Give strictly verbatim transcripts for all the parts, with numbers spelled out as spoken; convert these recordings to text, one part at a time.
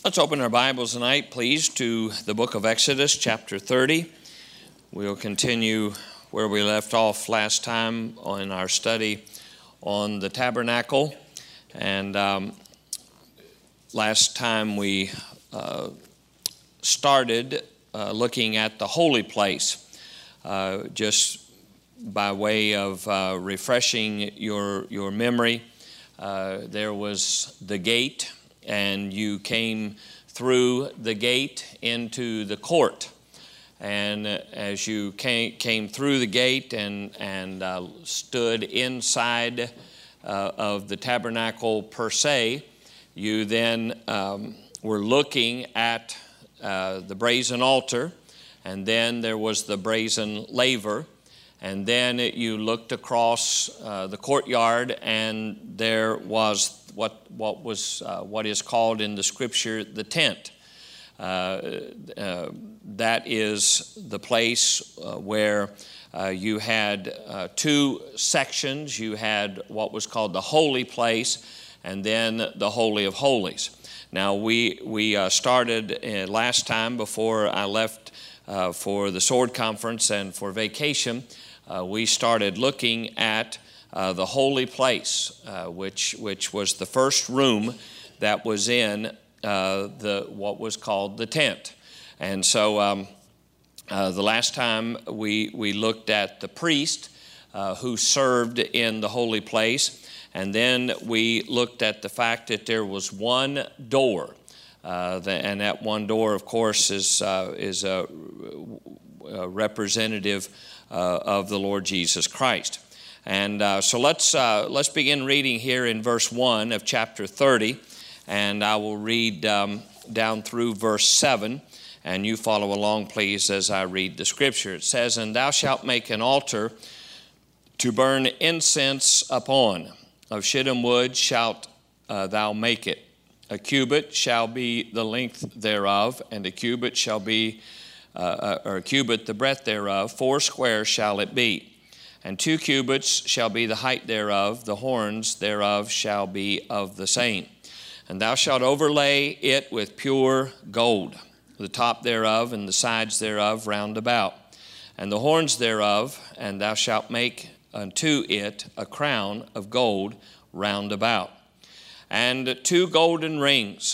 Let's open our Bibles tonight, please, to the book of Exodus, chapter thirty. We'll continue where we left off last time in our study on the tabernacle. And um, last time we uh, started uh, looking at the holy place, uh, just by way of uh, refreshing your, your memory. Uh, there was the gate, and you came through the gate into the court. And as you came, came through the gate and, and uh, stood inside uh, of the tabernacle per se, you then um, were looking at uh, the brazen altar, and then there was the brazen laver, and then you looked across uh, the courtyard, and there was what what was uh, what is called in the Scripture the tent. Uh, uh, that is the place uh, where uh, you had uh, two sections. You had what was called the holy place, and then the Holy of Holies. Now we we uh, started uh, last time before I left uh, for the Sword Conference and for vacation. Uh, we started looking at uh, the holy place, uh, which which was the first room that was in uh, the what was called the tent. And so um, uh, the last time we we looked at the priest uh, who served in the holy place, and then we looked at the fact that there was one door, uh, the, and that one door, of course, is uh, is a, a representative Uh, of the Lord Jesus Christ. And uh, so let's uh, let's begin reading here in verse one of chapter thirty, and I will read um, down through verse seven, and you follow along, please, as I read the Scripture. It says, "And thou shalt make an altar to burn incense upon. Of shittim wood shalt uh, thou make it. A cubit shall be the length thereof, and a cubit shall be Uh, or a cubit the breadth thereof, four square shall it be. And two cubits shall be the height thereof, the horns thereof shall be of the same. And thou shalt overlay it with pure gold, the top thereof and the sides thereof round about, and the horns thereof, and thou shalt make unto it a crown of gold round about. And two golden rings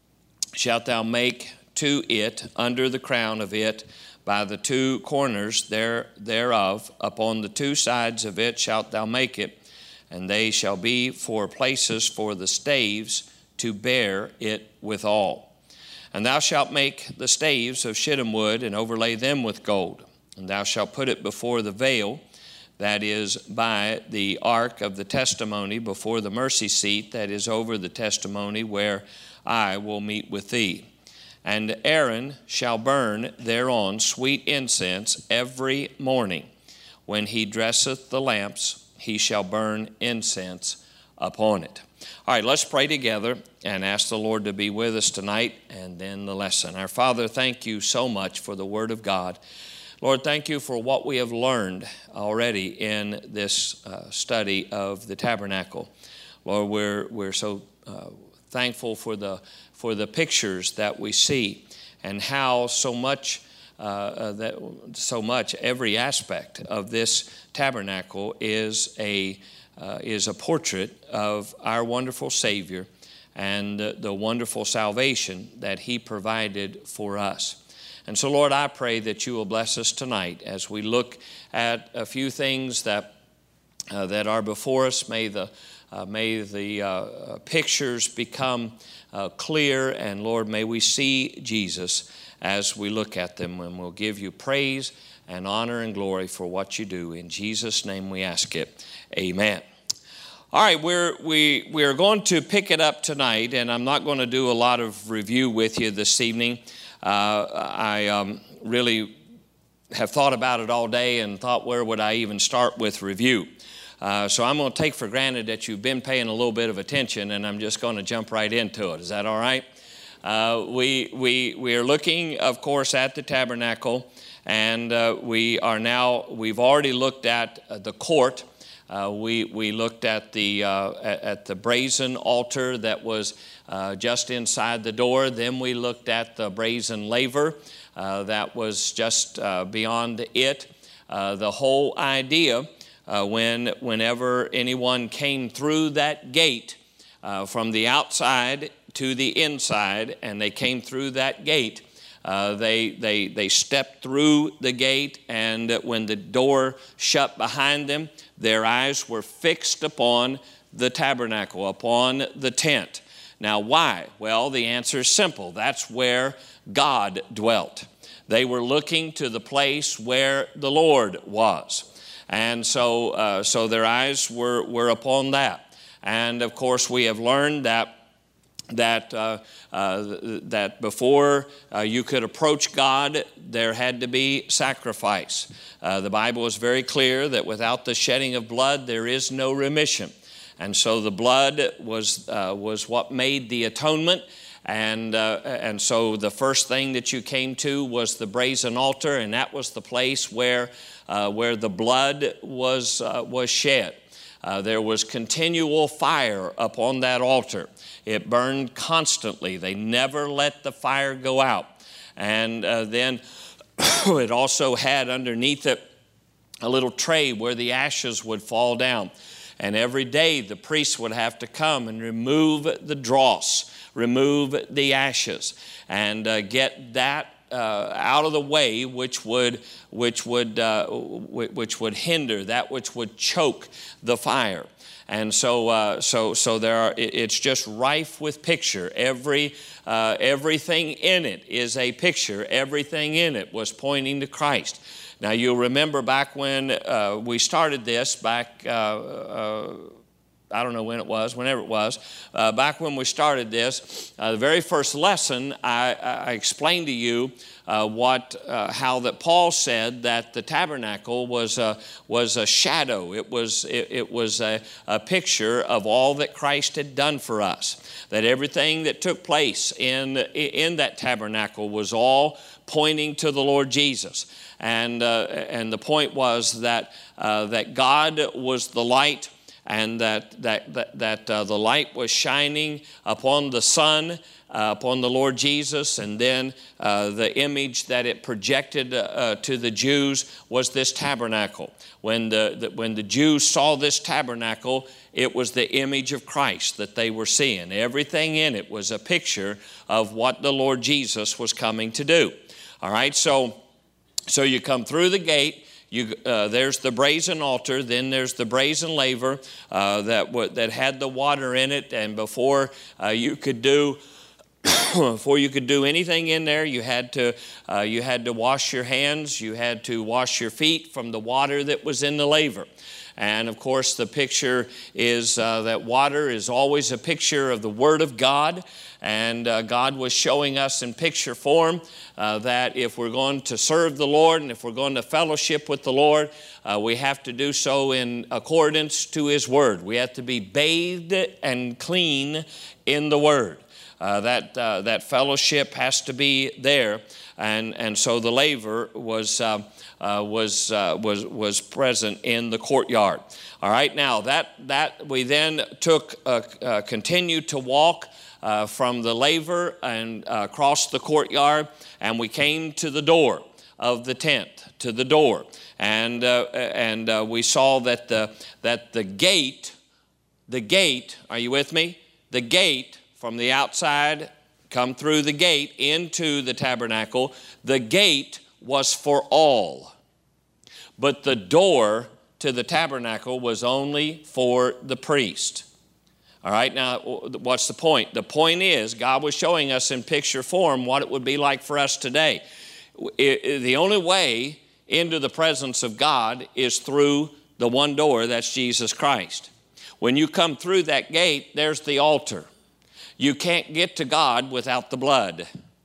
shalt thou make to it under the crown of it by the two corners there, thereof. Upon the two sides of it shalt thou make it, and they shall be for places for the staves to bear it withal. And thou shalt make the staves of shittim wood, and overlay them with gold. And thou shalt put it before the veil, that is by the ark of the testimony, before the mercy seat that is over the testimony, where I will meet with thee. And Aaron shall burn thereon sweet incense every morning. When he dresseth the lamps, he shall burn incense upon it." All right, let's pray together and ask the Lord to be with us tonight, and then the lesson. Our Father, thank you so much for the Word of God. Lord, thank you for what we have learned already in this uh, study of the tabernacle. Lord, we're we're so uh, thankful for the for the pictures that we see, and how so much, uh, uh, that so much every aspect of this tabernacle is a uh, is a portrait of our wonderful Savior and uh, the wonderful salvation that He provided for us. And so, Lord, I pray that you will bless us tonight as we look at a few things that uh, that are before us. May the Uh, may the uh, pictures become uh, clear, and Lord, may we see Jesus as we look at them, and we'll give you praise and honor and glory for what you do. In Jesus' name we ask it. Amen. All right, we're, we, we're going to pick it up tonight, and I'm not going to do a lot of review with you this evening. Uh, I um, really have thought about it all day and thought, where would I even start with review? Uh, so I'm going to take for granted that you've been paying a little bit of attention, and I'm just going to jump right into it. Is that all right? Uh, we we we are looking, of course, at the tabernacle, and uh, we are now we've already looked at uh, the court. Uh, we, we looked at the, uh, at, at the brazen altar that was uh, just inside the door. Then we looked at the brazen laver uh, that was just uh, beyond it. Uh, the whole idea, uh, when, whenever anyone came through that gate uh, from the outside to the inside, and they came through that gate, Uh, they, they, they stepped through the gate, and when the door shut behind them, their eyes were fixed upon the tabernacle, upon the tent. Now, why? Well, the answer is simple. That's where God dwelt. They were looking to the place where the Lord was. And so, uh, so their eyes were, were upon that. And, of course, we have learned that that uh, uh, that before uh, you could approach God, there had to be sacrifice. Uh, the Bible is very clear that without the shedding of blood, there is no remission. And so the blood was uh, was what made the atonement. And uh, and so the first thing that you came to was the brazen altar, and that was the place where uh, where the blood was uh, was shed. Uh, there was continual fire upon that altar. It burned constantly. They never let the fire go out. And uh, then it also had underneath it a little tray where the ashes would fall down. And every day the priest would have to come and remove the dross, remove the ashes, and uh, get that uh, out of the way, which would, which would, uh, which would hinder, that which would choke the fire. And so, uh, so, so there are. It's just rife with picture. Every, uh, everything in it is a picture. Everything in it was pointing to Christ. Now, you'll remember back when uh, we started this, back, uh, uh, I don't know when it was, whenever it was, uh, back when we started this, uh, the very first lesson, I, I explained to you uh, what, uh, how that Paul said that the tabernacle was a, was a shadow. It was, it, it was a, a picture of all that Christ had done for us. That everything that took place in, in that tabernacle was all pointing to the Lord Jesus. And, uh, and the point was that, uh, that God was the light, and that, that, that, that uh, the light was shining upon the sun, uh, upon the Lord Jesus, and then uh, the image that it projected uh, to the Jews was this tabernacle. When the, the, when the Jews saw this tabernacle, it was the image of Christ that they were seeing. Everything in it was a picture of what the Lord Jesus was coming to do. All right, so, so you come through the gate. You, uh, there's the brazen altar, then there's the brazen laver uh, that w- that had the water in it, and before uh, you could do before you could do anything in there, you had to uh, you had to wash your hands, you had to wash your feet from the water that was in the laver. And of course, the picture is uh, that water is always a picture of the Word of God. And uh, God was showing us in picture form uh, that if we're going to serve the Lord and if we're going to fellowship with the Lord, uh, we have to do so in accordance to His Word. We have to be bathed and clean in the Word. Uh, that uh, that fellowship has to be there, and and so the laver was uh, uh, was uh, was was present in the courtyard. All right, now that that we then took uh, uh, continued to walk uh, from the laver and uh, across the courtyard, and we came to the door of the tent, to the door, and uh, and uh, we saw that the that the gate, the gate. Are you with me? The gate. From the outside, come through the gate into the tabernacle. The gate was for all. But the door to the tabernacle was only for the priest. All right, now what's the point? The point is, God was showing us in picture form what it would be like for us today. It, it, the only way into the presence of God is through the one door, that's Jesus Christ. When you come through that gate, there's the altar. You can't get to God without the blood.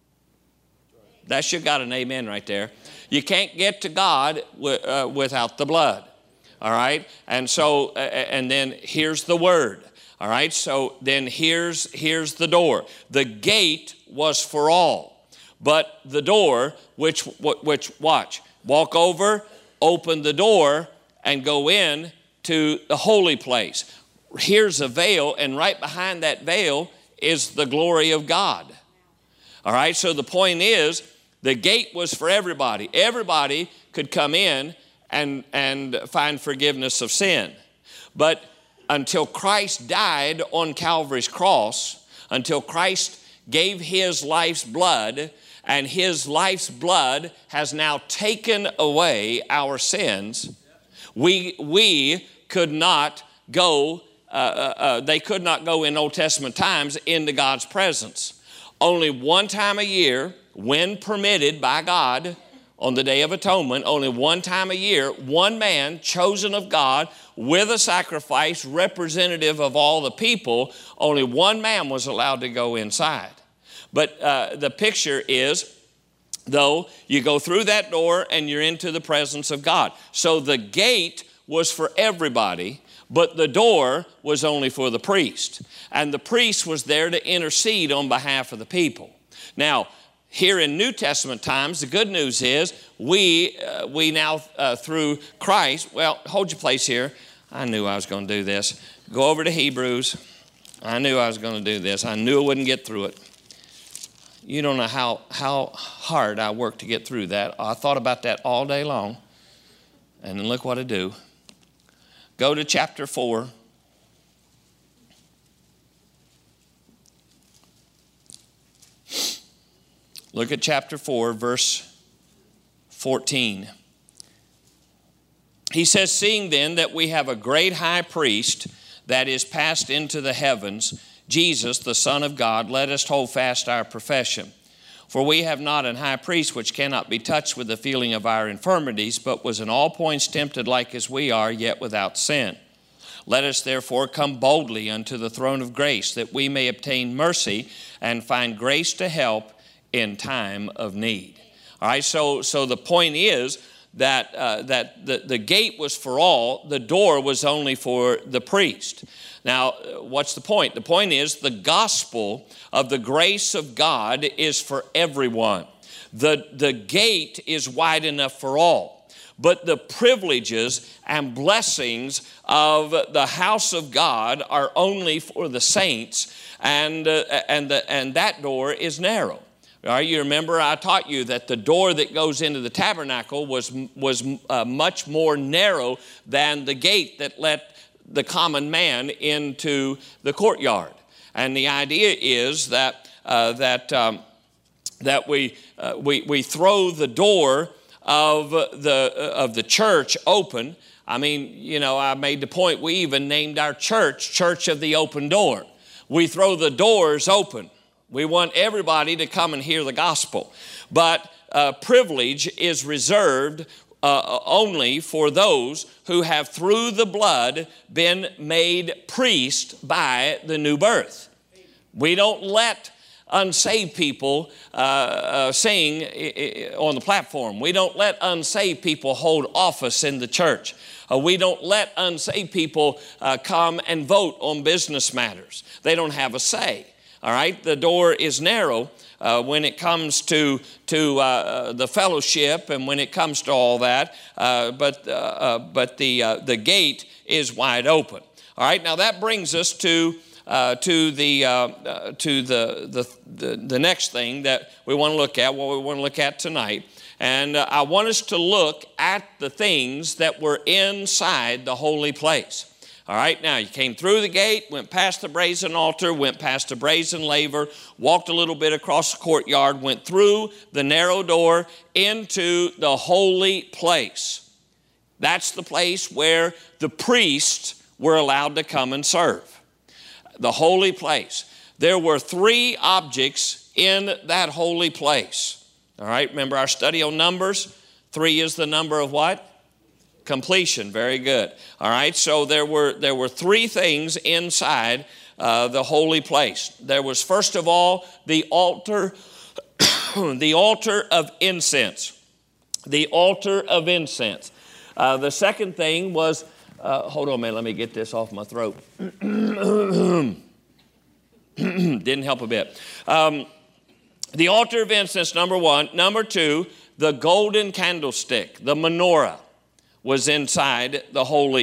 That should got an amen right there. You can't get to God w- uh, without the blood. All right? And so, uh, and then here's the word. All right? So then here's, here's the door. The gate was for all. But the door, which, which, watch, walk over, open the door, and go in to the holy place. Here's a veil, and right behind that veil is the glory of God. All right, so the point is, the gate was for everybody. Everybody could come in and, and find forgiveness of sin. But until Christ died on Calvary's cross, until Christ gave his life's blood, and his life's blood has now taken away our sins, we, we could not go, uh, uh, uh, they could not go in Old Testament times into God's presence. Only one time a year, when permitted by God, on the Day of Atonement, only one time a year, one man chosen of God with a sacrifice representative of all the people, only one man was allowed to go inside. But uh, the picture is, though, you go through that door and you're into the presence of God. So the gate was for everybody, but the door was only for the priest. And the priest was there to intercede on behalf of the people. Now, here in New Testament times, the good news is we, uh, we now, uh, through Christ, well, hold your place here. I knew I was going to do this. Go over to Hebrews. I knew I was going to do this. I knew I wouldn't get through it. You don't know how, how hard I worked to get through that. I thought about that all day long. And then look what I do. Go to chapter four. Look at chapter four, verse fourteen. He says, seeing then that we have a great high priest that is passed into the heavens, Jesus, the Son of God, let us hold fast our profession. For we have not an high priest which cannot be touched with the feeling of our infirmities, but was in all points tempted like as we are, yet without sin. Let us therefore come boldly unto the throne of grace, that we may obtain mercy and find grace to help in time of need. All right, so, so the point is that, uh, that the, the gate was for all, the door was only for the priest. Now, what's the point? The point is the gospel of the grace of God is for everyone. The, the gate is wide enough for all. But the privileges and blessings of the house of God are only for the saints, and, uh, and, the, and that door is narrow. All right, you remember I taught you that the door that goes into the tabernacle was, was uh, much more narrow than the gate that let the common man into the courtyard. And the idea is that, uh, that, um, that we, uh, we, we throw the door of the, uh, of the church open. I mean, you know, I made the point, we even named our church Church of the Open Door. We throw the doors open. We want everybody to come and hear the gospel. But uh, privilege is reserved uh, only for those who have through the blood been made priest by the new birth. We don't let unsaved people uh, uh, sing on the platform. We don't let unsaved people hold office in the church. Uh, we don't let unsaved people uh, come and vote on business matters. They don't have a say. All right, the door is narrow uh, when it comes to, to uh, the fellowship and when it comes to all that, uh, but, uh, uh, but the, uh, the gate is wide open. All right, now that brings us to, uh, to, the, uh, uh, to the, the, the, the next thing that we want to look at, what we want to look at tonight. And uh, I want us to look at the things that were inside the holy place. All right, now you came through the gate, went past the brazen altar, went past the brazen laver, walked a little bit across the courtyard, went through the narrow door into the holy place. That's the place where the priests were allowed to come and serve. The holy place. There were three objects in that holy place. All right, remember our study on Numbers? Three is the number of what? Completion. Very good. All right, so there were there were three things inside uh, the holy place. There was, first of all, the altar, the altar of incense. The altar of incense. Uh, the second thing was, uh, hold on a minute, let me get this off my throat. Didn't help a bit. Um, the altar of incense, number one. Number two, the golden candlestick, the menorah, was inside the holy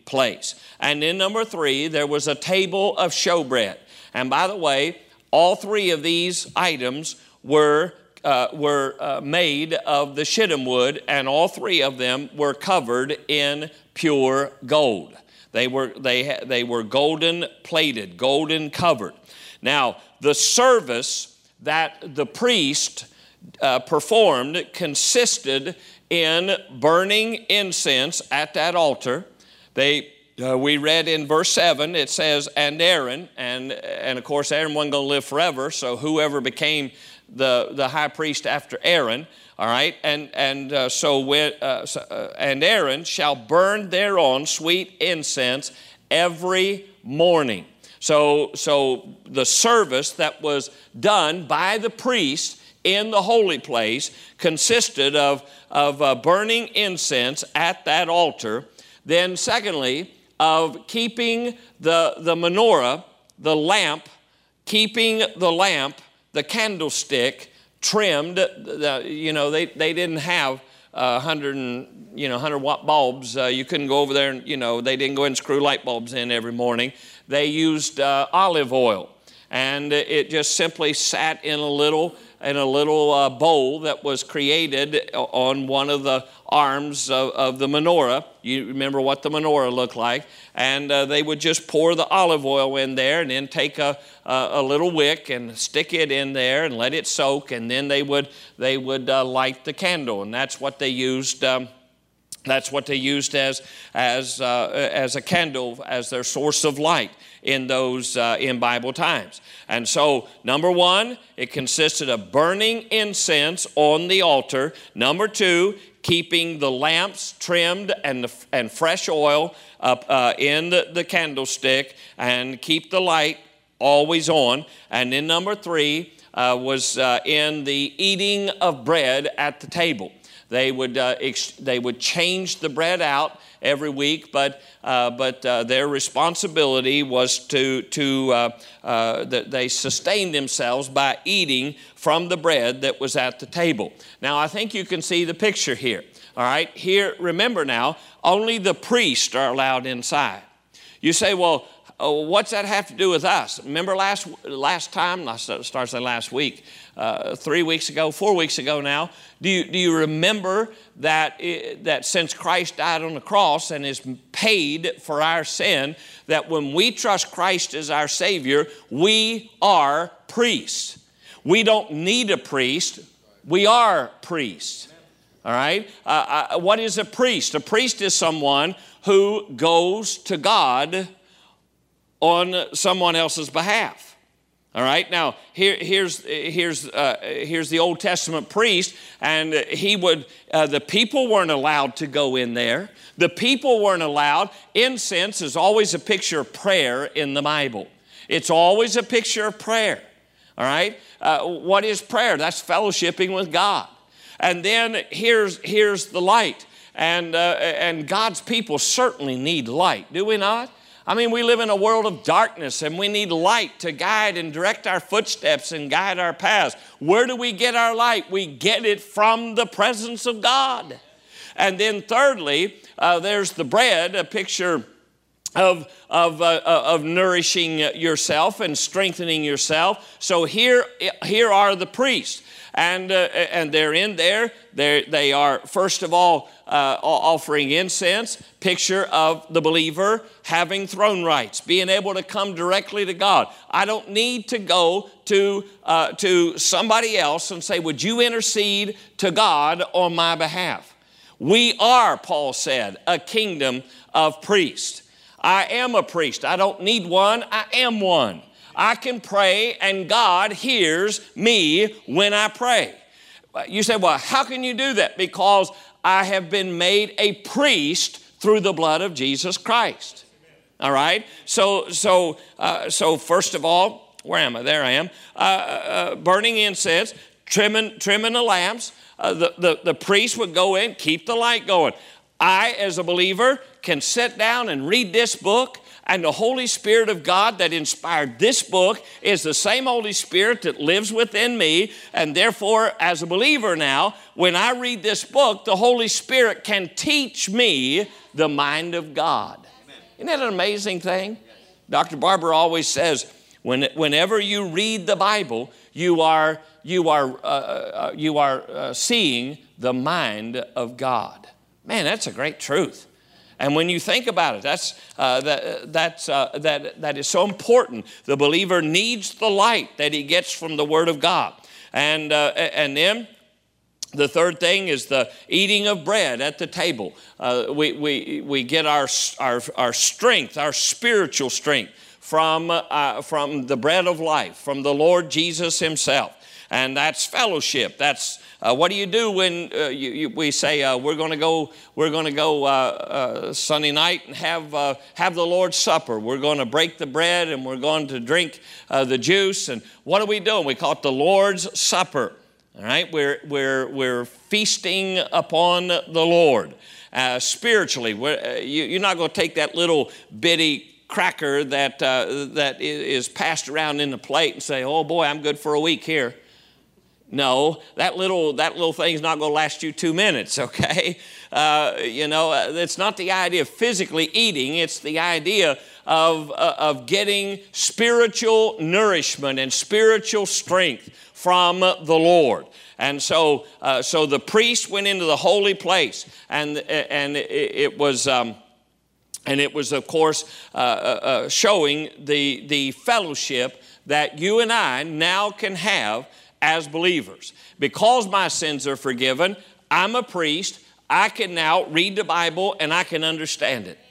place. And then number three, there was a table of showbread. And by the way, all three of these items were uh, were uh, made of the shittim wood, and all three of them were covered in pure gold. They were they they were golden plated, golden covered. Now, the service that the priest uh, performed consisted in burning incense at that altar. They uh, we read in verse seven, it says, and Aaron, and and of course Aaron wasn't going to live forever, so whoever became the, the high priest after Aaron, all right, and and uh, so, when, uh, so uh, and Aaron shall burn thereon sweet incense every morning. So so the service that was done by the priest in the holy place consisted of of uh, burning incense at that altar. Then secondly, of keeping the, the menorah, the lamp, keeping the lamp, the candlestick trimmed. The, you know, they, they didn't have uh, one hundred and, you know, one hundred watt bulbs. Uh, you couldn't go over there and, you know, they didn't go and screw light bulbs in every morning. They used uh, olive oil, and it just simply sat in a little in a little uh, bowl that was created on one of the arms of, of the menorah. You remember what the menorah looked like. And uh, they would just pour the olive oil in there and then take a, a, a little wick and stick it in there and let it soak. And then they would, they would uh, light the candle. And that's what they used um, That's what they used as, as, uh, as a candle, as their source of light in those uh, in Bible times. And so, number one, it consisted of burning incense on the altar. Number two, keeping the lamps trimmed and, the, and fresh oil up uh, in the, the candlestick, and keep the light always on. And then number three uh, was uh, in the eating of bread at the table. They would uh, ex- they would change the bread out every week, but uh, but uh, their responsibility was to to uh, uh, that they sustained themselves by eating from the bread that was at the table. Now, I think you can see the picture here. All right, here, remember now, only the priests are allowed inside. You say, well, oh, what's that have to do with us? Remember last last time, I started saying last week, uh, three weeks ago, four weeks ago now, do you, do you remember that, it, that since Christ died on the cross and is paid for our sin, that when we trust Christ as our Savior, we are priests. We don't need a priest, we are priests. All right? Uh, uh, what is a priest? A priest is someone who goes to God on someone else's behalf. All right, now here, here's here's uh, here's the Old Testament priest, and he would uh, the people weren't allowed to go in there. The people weren't allowed. Incense is always a picture of prayer in the Bible. It's always a picture of prayer. All right, uh, what is prayer? That's fellowshipping with God. And then here's here's the light, and uh, and God's people certainly need light, do we not? I mean, we live in a world of darkness, and we need light to guide and direct our footsteps and guide our paths. Where do we get our light? We get it from the presence of God. And then thirdly, uh, there's the bread, a picture of, of, uh, of nourishing yourself and strengthening yourself. So here, here are the priests. And, uh, and they're in there. They're, they are, first of all, uh, offering incense, picture of the believer having throne rights, being able to come directly to God. I don't need to go to, uh, to somebody else and say, would you intercede to God on my behalf? We are, Paul said, a kingdom of priests. I am a priest. I don't need one. I am one. I can pray, and God hears me when I pray. You say, well, how can you do that? Because I have been made a priest through the blood of Jesus Christ. All right? So, so, uh, so first of all, where am I? There I am. Uh, uh, burning incense, trimming, trimming the lamps. Uh, the, the, the priest would go in, keep the light going. I, as a believer, can sit down and read this book, and the Holy Spirit of God that inspired this book is the same Holy Spirit that lives within me. And therefore, as a believer now, when I read this book, the Holy Spirit can teach me the mind of God. Isn't that an amazing thing? Doctor Barber always says, when, whenever you read the Bible, you are, you are, uh, uh, you are uh, seeing the mind of God. Man, that's a great truth. And when you think about it, that's, uh, that, that's, uh, that, that is so important. The believer needs the light that he gets from the Word of God. And, uh, and then the third thing is the eating of bread at the table. Uh, we, we, we get our, our, our strength, our spiritual strength from, uh, from the bread of life, from the Lord Jesus himself. And that's fellowship. That's uh, what do you do when uh, you, you, we say uh, we're going to go? We're going to go uh, uh, Sunday night and have uh, have the Lord's Supper. We're going to break the bread and we're going to drink uh, the juice. And what are we doing? We call it the Lord's Supper. All right, we're we're we're feasting upon the Lord uh, spiritually. We're, uh, you, you're not going to take that little bitty cracker that uh, that is passed around in the plate and say, "Oh boy, I'm good for a week here." No, that little that little thing's not going to last you two minutes, okay? Uh, you know, it's not the idea of physically eating. It's the idea of, uh, of getting spiritual nourishment and spiritual strength from the Lord. And so uh, so the priest went into the holy place, and, and it, it was... Um, And it was, of course, uh, uh, showing the, the fellowship that you and I now can have as believers. Because my sins are forgiven, I'm a priest. I can now read the Bible and I can understand it.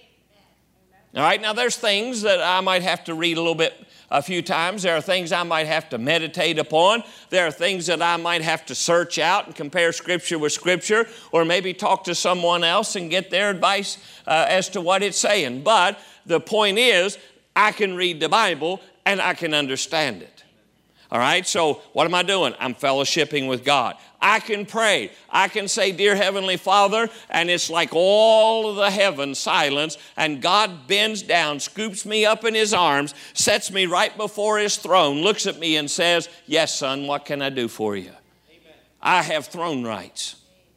All right, now there's things that I might have to read a little bit a few times. There are things I might have to meditate upon. There are things that I might have to search out and compare Scripture with Scripture, or maybe talk to someone else and get their advice uh, as to what it's saying. But the point is, I can read the Bible and I can understand it. All right, so what am I doing? I'm fellowshipping with God. I can pray. I can say, "Dear Heavenly Father," and it's like all of the heavens silence, and God bends down, scoops me up in his arms, sets me right before his throne, looks at me and says, "Yes, son, what can I do for you?" Amen. I have throne rights.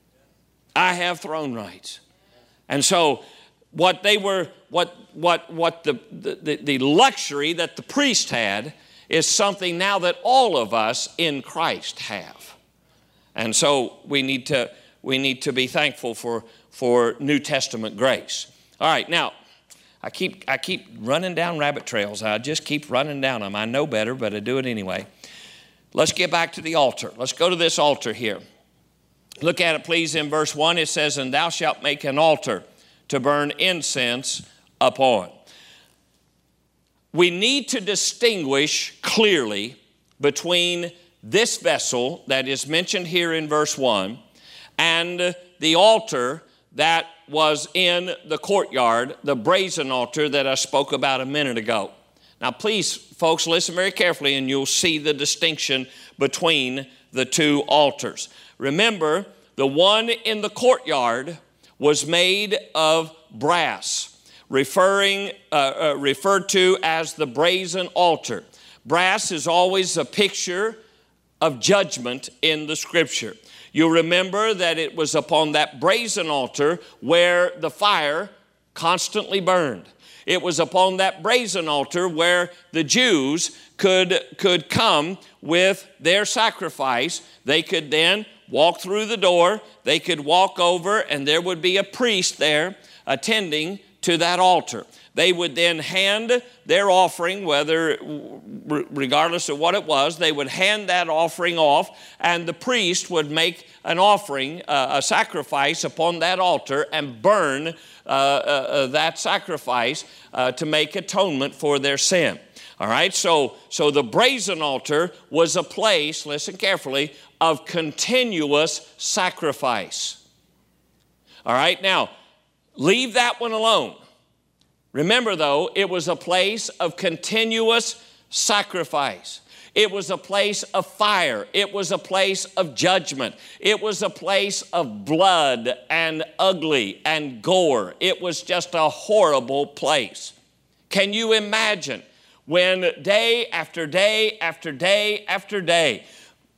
I have throne rights. And so what they were, what, what, what the, the, the luxury that the priest had is something now that all of us in Christ have. And so we need to, we need to be thankful for, for New Testament grace. All right, now, I keep, I keep running down rabbit trails. I just keep running down them. I know better, but I do it anyway. Let's get back to the altar. Let's go to this altar here. Look at it, please, in verse one. It says, "And thou shalt make an altar to burn incense upon." We need to distinguish clearly between this vessel that is mentioned here in verse one and the altar that was in the courtyard, the brazen altar that I spoke about a minute ago. Now, please, folks, listen very carefully and you'll see the distinction between the two altars. Remember, the one in the courtyard was made of brass, referring uh, uh, referred to as the brazen altar. Brass is always a picture of judgment in the Scripture. You'll remember that it was upon that brazen altar where the fire constantly burned. It was upon that brazen altar where the Jews could, could come with their sacrifice. They could then walk through the door, they could walk over, and there would be a priest there attending to that altar. They would then hand their offering, whether, regardless of what it was, they would hand that offering off, and the priest would make an offering, uh, a sacrifice upon that altar, and burn uh, uh, that sacrifice uh, to make atonement for their sin. All right, so, so the brazen altar was a place, listen carefully, of continuous sacrifice. All right, now, leave that one alone. Remember, though, it was a place of continuous sacrifice. It was a place of fire. It was a place of judgment. It was a place of blood and ugly and gore. It was just a horrible place. Can you imagine when day after day after day after day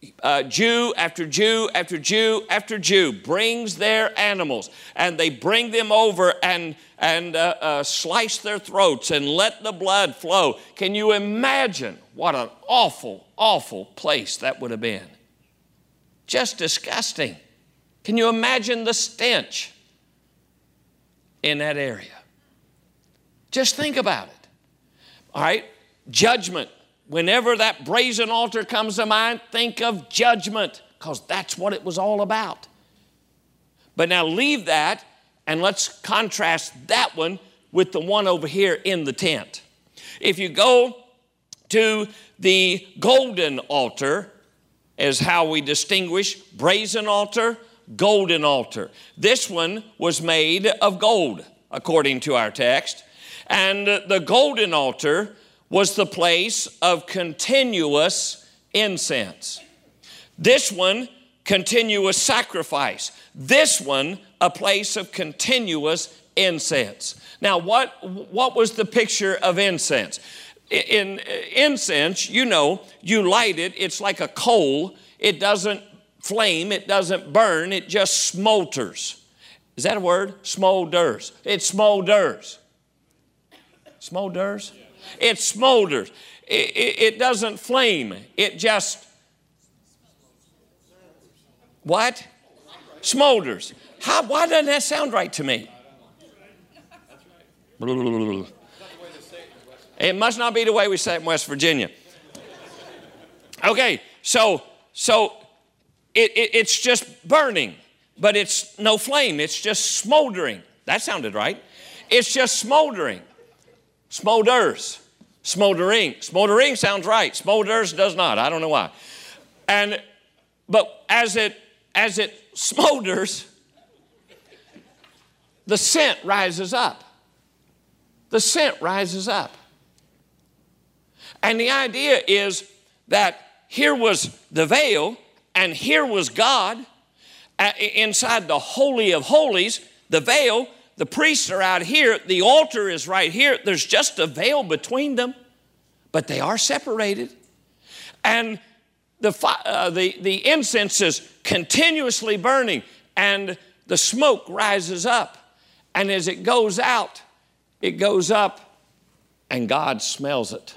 uh, Jew after Jew after Jew after Jew brings their animals, and they bring them over and, and uh, uh, slice their throats and let the blood flow. Can you imagine what an awful, awful place that would have been? Just disgusting. Can you imagine the stench in that area? Just think about it. All right, judgment. Whenever that brazen altar comes to mind, think of judgment, because that's what it was all about. But now leave that and let's contrast that one with the one over here in the tent. If you go to the golden altar, is how we distinguish brazen altar, golden altar. This one was made of gold, according to our text. And the golden altar was the place of continuous incense. This one, continuous sacrifice. This one, a place of continuous incense. Now, what, what was the picture of incense? In incense, you know, you light it, it's like a coal. It doesn't flame, it doesn't burn, it just smolders. Is that a word? Smolders. It smolders. Smolders? It smolders. It, it, it doesn't flame. It just, what? Smolders. How, why doesn't that sound right to me? It must not be the way we say it in West Virginia. Okay, so, so it, it, it's just burning, but it's no flame. It's just smoldering. That sounded right. It's just smoldering. Smolders. Smoldering. Smoldering sounds right. Smolders does not. I don't know why. And but as it as it smolders, the scent rises up. The scent rises up. And the idea is that here was the veil and here was God inside the Holy of Holies, the veil. The priests are out here. The altar is right here. There's just a veil between them, but they are separated. And the, uh, the, the incense is continuously burning, and the smoke rises up. And as it goes out, it goes up, and God smells it.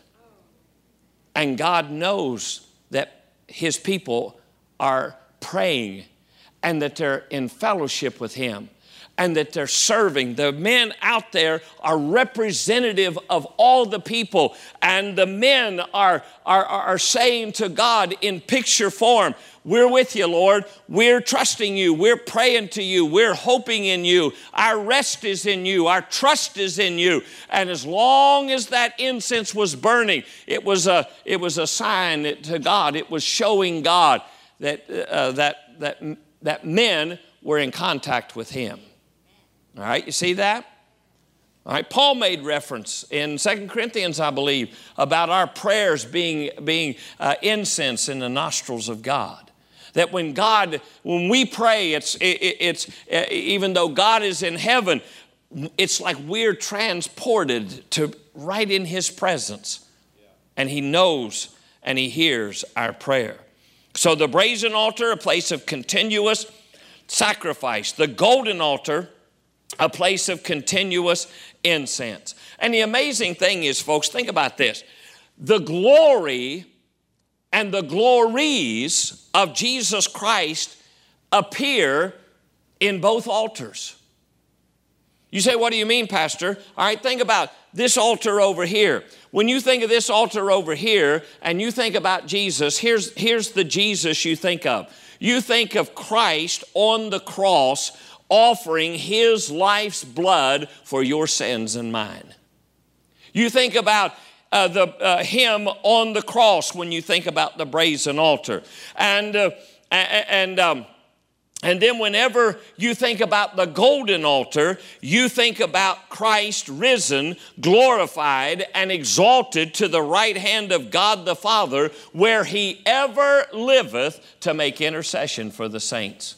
And God knows that His people are praying and that they're in fellowship with Him, and that they're serving. The men out there are representative of all the people. And the men are, are, are saying to God in picture form, we're with you, Lord. We're trusting you. We're praying to you. We're hoping in you. Our rest is in you. Our trust is in you. And as long as that incense was burning, it was a, it was a sign to God. It was showing God that, uh, that, that, that men were in contact with Him. All right, you see that? All right, Paul made reference in Second Corinthians, I believe, about our prayers being, being uh, incense in the nostrils of God. That when God, when we pray, it's, it, it's uh, even though God is in heaven, it's like we're transported to right in His presence. And He knows and He hears our prayer. So the brazen altar, a place of continuous sacrifice. The golden altar, a place of continuous incense. And the amazing thing is, folks, think about this. The glory and the glories of Jesus Christ appear in both altars. You say, what do you mean, Pastor? All right, think about this altar over here. When you think of this altar over here and you think about Jesus, here's, here's the Jesus you think of. You think of Christ on the cross offering His life's blood for your sins and mine. You think about uh, the uh, Him on the cross when you think about the brazen altar. And, uh, and, um, and then whenever you think about the golden altar, you think about Christ risen, glorified, and exalted to the right hand of God the Father, where He ever liveth to make intercession for the saints.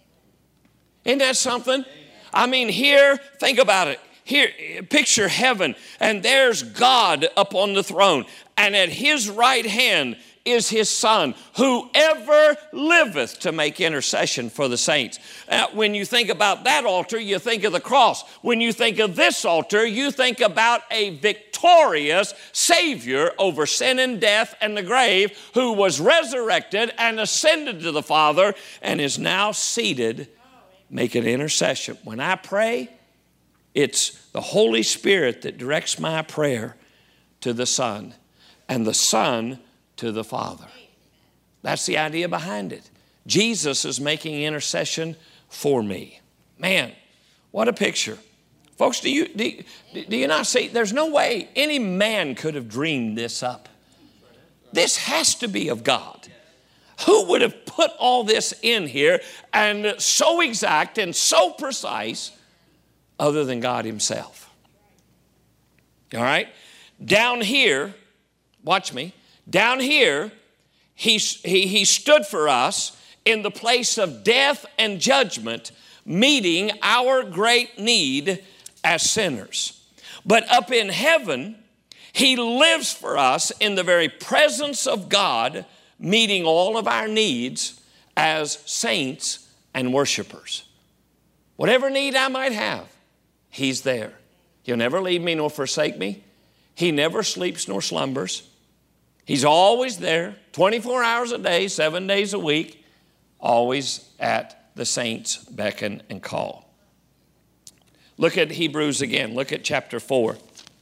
Isn't that something? I mean, here, think about it. Here, picture heaven, and there's God up on the throne. And at His right hand is his Son, who ever liveth to make intercession for the saints. Uh, when you think about that altar, you think of the cross. When you think of this altar, you think about a victorious Savior over sin and death and the grave, who was resurrected and ascended to the Father and is now seated making intercession. When I pray, it's the Holy Spirit that directs my prayer to the Son, and the Son to the Father. That's the idea behind it. Jesus is making intercession for me. Man, what a picture. Folks, do you, do, do you not see? There's no way any man could have dreamed this up. This has to be of God. Who would have put all this in here and so exact and so precise other than God himself? All right? Down here, watch me, down here, he, he, he stood for us in the place of death and judgment, meeting our great need as sinners. But up in heaven, he lives for us in the very presence of God, meeting all of our needs as saints and worshipers. Whatever need I might have, he's there. He'll never leave me nor forsake me. He never sleeps nor slumbers. He's always there, twenty-four hours a day, seven days a week, always at the saints' beckon and call. Look at Hebrews again. Look at chapter four.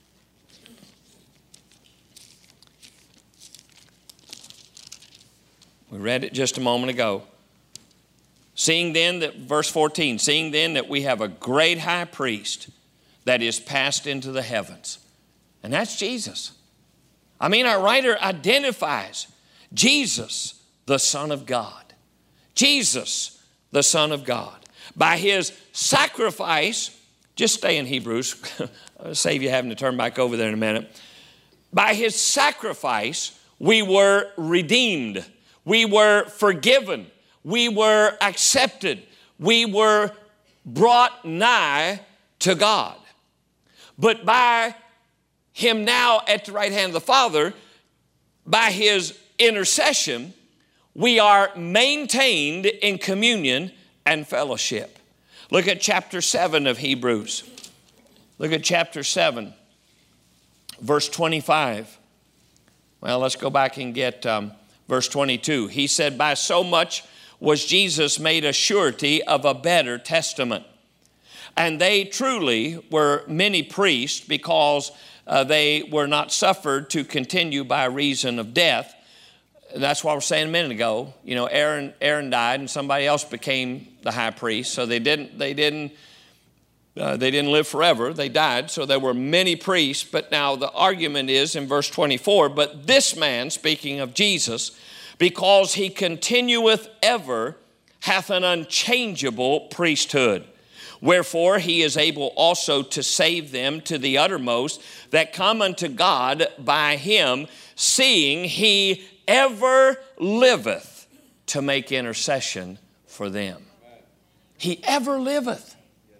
We read it just a moment ago. Seeing then that, verse fourteen, seeing then that we have a great high priest that is passed into the heavens. And that's Jesus. I mean, our writer identifies Jesus, the Son of God. Jesus, the Son of God. By his sacrifice, just stay in Hebrews, I'll save you having to turn back over there in a minute. By his sacrifice, we were redeemed. We were forgiven. We were accepted. We were brought nigh to God. But by him now at the right hand of the Father, by his intercession, we are maintained in communion and fellowship. Look at chapter seven of Hebrews. Look at chapter seven, verse twenty-five. Well, let's go back and get um, verse twenty-two. He said, by so much was Jesus made a surety of a better testament. And they truly were many priests, because uh, they were not suffered to continue by reason of death. That's what I was saying a minute ago. You know, Aaron, Aaron died, and somebody else became the high priest. So they didn't, they didn't, uh, they didn't live forever. They died. So there were many priests. But now the argument is in verse twenty-four. But this man, speaking of Jesus, because he continueth ever, hath an unchangeable priesthood. Wherefore he is able also to save them to the uttermost that come unto God by him, seeing he ever liveth to make intercession for them. He ever liveth.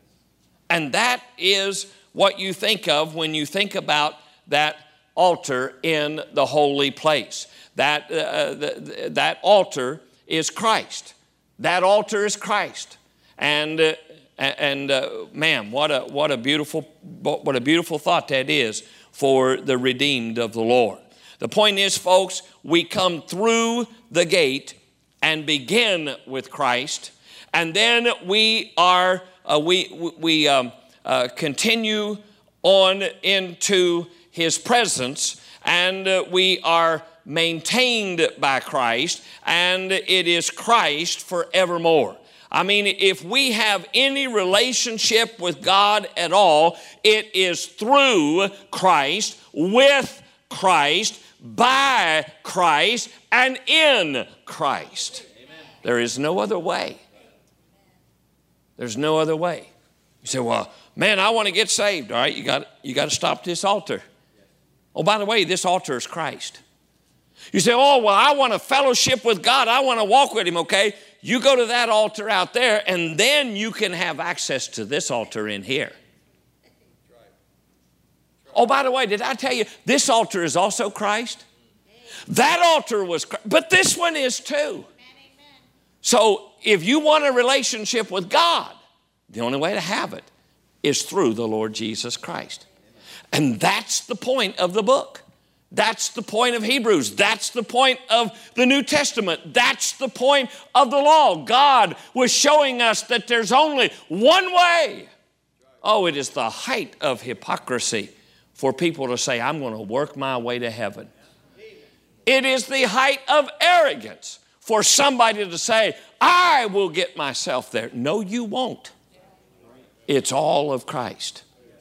And that is what you think of when you think about that altar in the holy place. That, uh, the, that altar is Christ. That altar is Christ. And uh, And uh, man, what a what a beautiful what a beautiful thought that is for the redeemed of the Lord. The point is, folks, we come through the gate and begin with Christ, and then we are uh, we we um, uh, continue on into His presence, and uh, we are maintained by Christ, and it is Christ forevermore. I mean, if we have any relationship with God at all, it is through Christ, with Christ, by Christ, and in Christ. Amen. There is no other way. There's no other way. You say, well, man, I want to get saved. All right, you got, you got to stop this altar. Oh, by the way, this altar is Christ. You say, oh, well, I want to fellowship with God. I want to walk with Him, okay? You go to that altar out there, and then you can have access to this altar in here. Oh, by the way, did I tell you, this altar is also Christ? That altar was, but this one is too. So if you want a relationship with God, the only way to have it is through the Lord Jesus Christ. And that's the point of the book. That's the point of Hebrews. That's the point of the New Testament. That's the point of the law. God was showing us that there's only one way. Oh, it is the height of hypocrisy for people to say, I'm going to work my way to heaven. It is the height of arrogance for somebody to say, I will get myself there. No, you won't. It's all of Christ.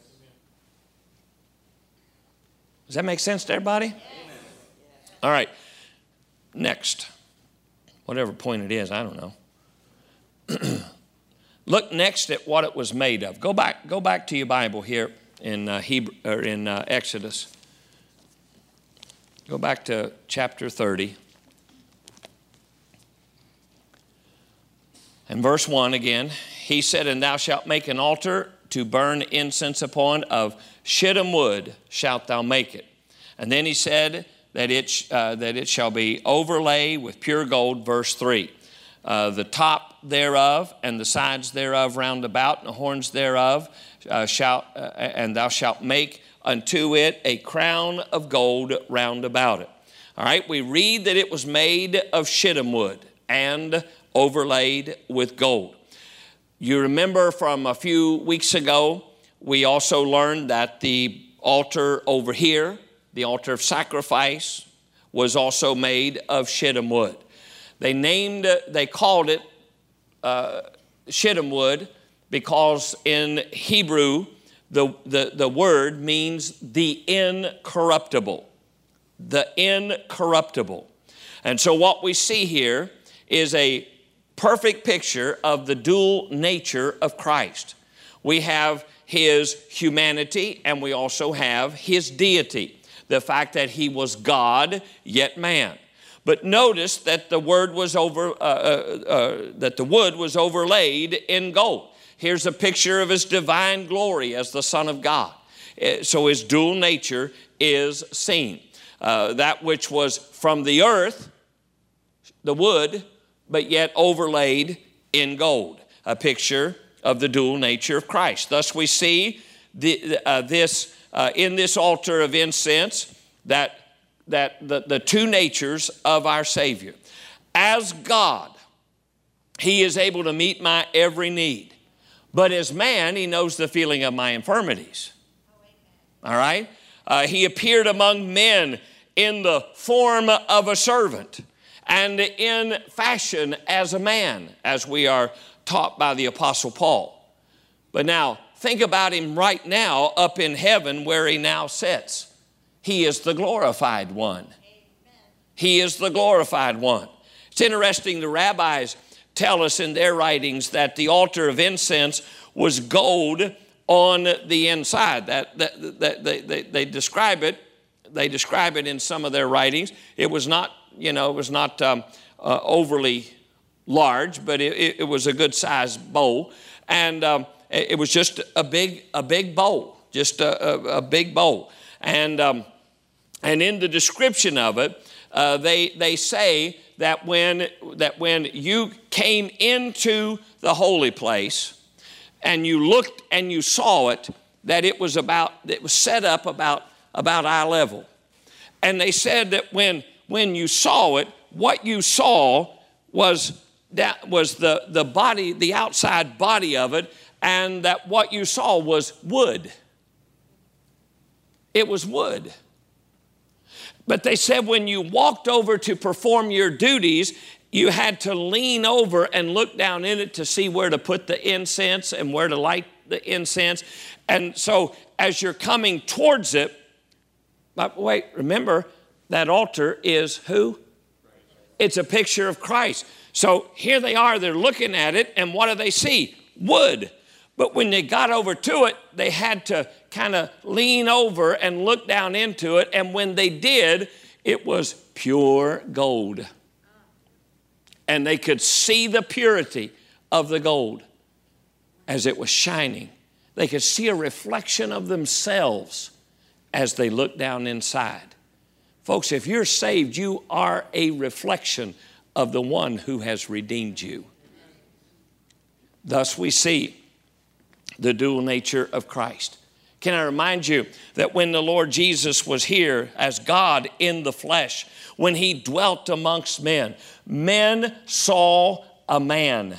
Does that make sense to everybody? All right. Next. Whatever point it is, I don't know. Look next at what it was made of. Go back, go back to your Bible here in uh, Hebrew or in uh, Exodus. Go back to chapter thirty. And verse one again. He said, and thou shalt make an altar to burn incense upon, of shittim wood shalt thou make it. And then he said that it, uh, that it shall be overlaid with pure gold, verse three. Uh, the top thereof and the sides thereof round about, and the horns thereof, uh, shalt, uh, and thou shalt make unto it a crown of gold round about it. All right, we read that it was made of shittim wood and overlaid with gold. You remember from a few weeks ago, we also learned that the altar over here, the altar of sacrifice, was also made of shittim wood. They named it, they called it uh, shittim wood because in Hebrew, the, the, the word means the incorruptible. The incorruptible. And so what we see here is a perfect picture of the dual nature of Christ. We have his humanity and we also have his deity. The fact that he was God, yet man. But notice that the word was over, uh, uh, uh, that the wood was overlaid in gold. Here's a picture of his divine glory as the Son of God. So his dual nature is seen. Uh, that which was from the earth, the wood, but yet overlaid in gold. A picture of the dual nature of Christ. Thus we see the, uh, this uh, in this altar of incense that, that the, the two natures of our Savior. As God, he is able to meet my every need. But as man, he knows the feeling of my infirmities. All right? Uh, he appeared among men in the form of a servant and in fashion as a man, as we are taught by the Apostle Paul. But now, think about him right now up in heaven where he now sits. He is the glorified one. He is the glorified one. It's interesting, the rabbis tell us in their writings that the altar of incense was gold on the inside. That, that, that they, they, they describe it. They describe it in some of their writings. It was not, you know, it was not um, uh, overly large, but it, it was a good sized bowl, and um, it was just a big, a big bowl, just a, a, a big bowl. And um, and in the description of it, uh, they they say that when that when you came into the holy place and you looked and you saw it, that it was about it was set up about about eye level. And they said that when when you saw it, what you saw was that was the, the body, the outside body of it, and that what you saw was wood. It was wood. But they said when you walked over to perform your duties, you had to lean over and look down in it to see where to put the incense and where to light the incense. And so as you're coming towards it, but wait, remember that altar is who? It's a picture of Christ. So here they are, they're looking at it, and what do they see? Wood. But when they got over to it, they had to kind of lean over and look down into it, and when they did, it was pure gold. And they could see the purity of the gold as it was shining. They could see a reflection of themselves as they looked down inside. Folks, if you're saved, you are a reflection of the one who has redeemed you. Thus we see the dual nature of Christ. Can I remind you that when the Lord Jesus was here as God in the flesh, when he dwelt amongst men, men saw a man.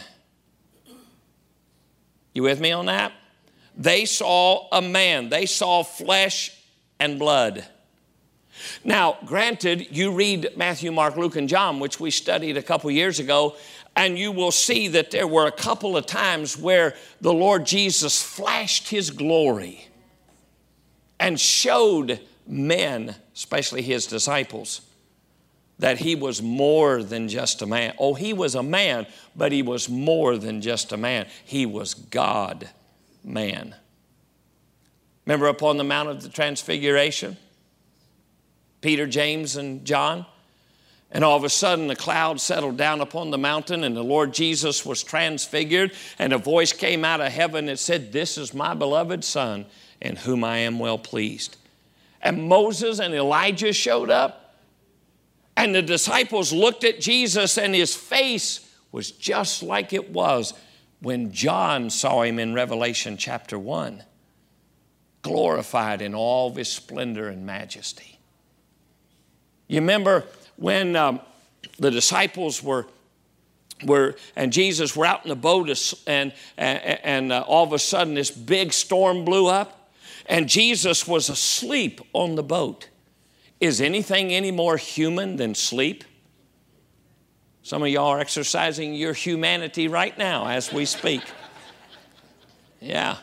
You with me on that? They saw a man. They saw flesh and blood. Now, granted, you read Matthew, Mark, Luke, and John, which we studied a couple years ago, and you will see that there were a couple of times where the Lord Jesus flashed his glory and showed men, especially his disciples, that he was more than just a man. Oh, he was a man, but he was more than just a man. He was God-man. Remember upon the Mount of the Transfiguration? Peter, James, and John. And all of a sudden the cloud settled down upon the mountain and the Lord Jesus was transfigured and a voice came out of heaven that said, "This is my beloved Son in whom I am well pleased." And Moses and Elijah showed up and the disciples looked at Jesus and his face was just like it was when John saw him in Revelation chapter one, glorified in all of his splendor and majesty. You remember when um, the disciples were, were, and Jesus were out in the boat and, and, and uh, all of a sudden this big storm blew up and Jesus was asleep on the boat. Is anything any more human than sleep? Some of y'all are exercising your humanity right now as we speak. Yeah.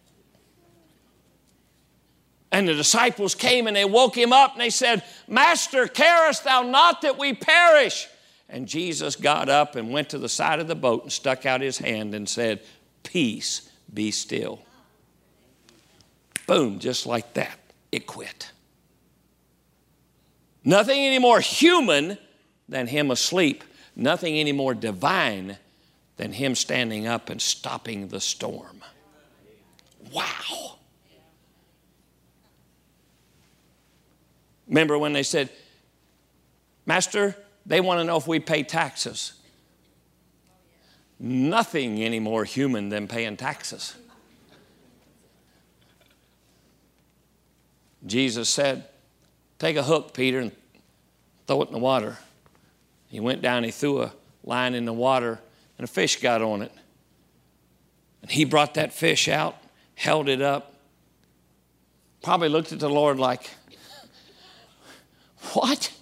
And the disciples came and they woke him up and they said, "Master, carest thou not that we perish?" And Jesus got up and went to the side of the boat and stuck out his hand and said, "Peace, be still." Boom, just like that, it quit. Nothing any more human than him asleep. Nothing any more divine than him standing up and stopping the storm. Wow. Remember when they said, "Master, they want to know if we pay taxes." Nothing any more human than paying taxes. Jesus said, "Take a hook, Peter, and throw it in the water." He went down, he threw a line in the water, and a fish got on it. And he brought that fish out, held it up, probably looked at the Lord like, "What?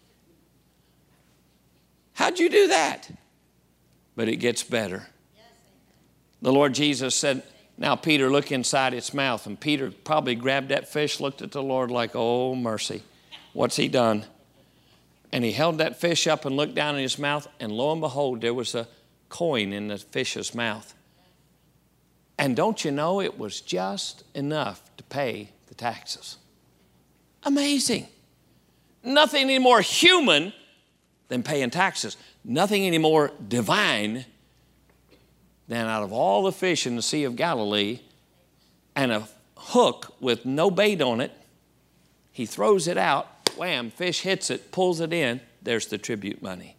How'd you do that?" But it gets better. The Lord Jesus said, "Now, Peter, look inside its mouth." And Peter probably grabbed that fish, looked at the Lord like, "Oh, mercy, what's he done?" And he held that fish up and looked down in his mouth, and lo and behold, there was a coin in the fish's mouth. And don't you know, it was just enough to pay the taxes. Amazing. Nothing any more human than paying taxes. Nothing any more divine than out of all the fish in the Sea of Galilee and a hook with no bait on it, he throws it out, wham, fish hits it, pulls it in, there's the tribute money.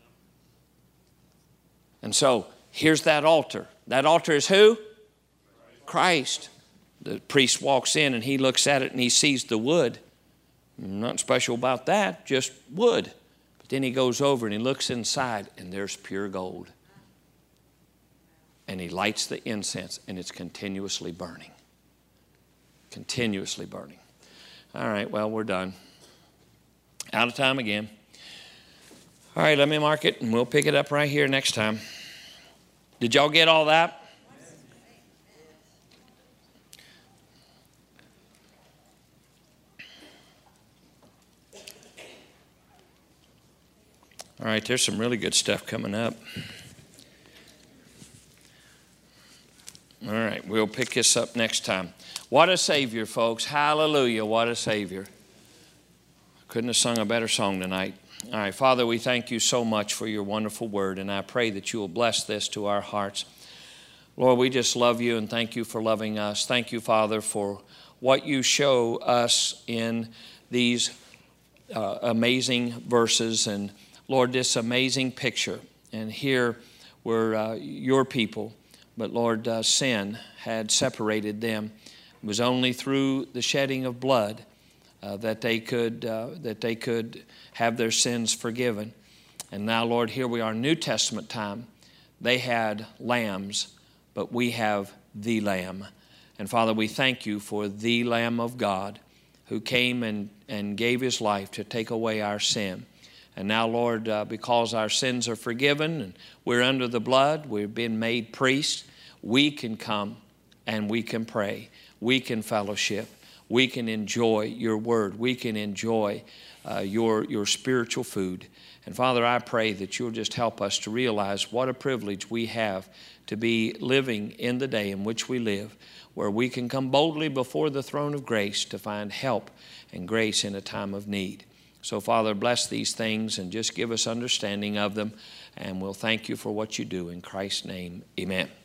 And so here's that altar. That altar is who? Christ. The priest walks in and he looks at it and he sees the wood. Nothing special about that, just wood. But then he goes over and he looks inside and there's pure gold. And he lights the incense and it's continuously burning. Continuously burning. All right, well, we're done. Out of time again. All right, let me mark it and we'll pick it up right here next time. Did y'all get all that? All right, there's some really good stuff coming up. All right, we'll pick this up next time. What a Savior, folks. Hallelujah, what a Savior. Couldn't have sung a better song tonight. All right, Father, we thank you so much for your wonderful word, and I pray that you will bless this to our hearts. Lord, we just love you and thank you for loving us. Thank you, Father, for what you show us in these uh, amazing verses, and Lord, this amazing picture. And here were uh, your people, but Lord, uh, sin had separated them. It was only through the shedding of blood uh, that they could uh, that they could have their sins forgiven. And now, Lord, here we are, New Testament time. They had lambs, but we have the Lamb. And Father, we thank you for the Lamb of God who came and, and gave his life to take away our sin. And now, Lord, uh, because our sins are forgiven and we're under the blood, we've been made priests, we can come and we can pray. We can fellowship. We can enjoy your word. We can enjoy uh, your, your spiritual food. And Father, I pray that you'll just help us to realize what a privilege we have to be living in the day in which we live, where we can come boldly before the throne of grace to find help and grace in a time of need. So, Father, bless these things and just give us understanding of them, and we'll thank you for what you do. In Christ's name, amen.